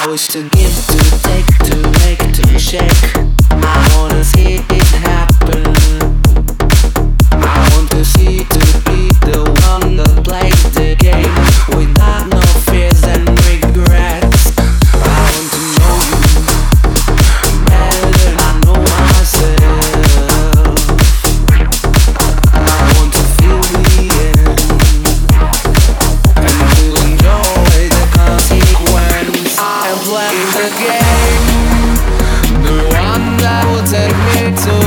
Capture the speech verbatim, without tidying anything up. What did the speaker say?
I wish to give, to take, to make, to shake. I wanna see it happen. I want to see, to be the one that plays the game without no fears and regrets. I want to know you better than I know myself. I want to feel the end and to enjoy the consequence. I am playing the game, the one that will take me to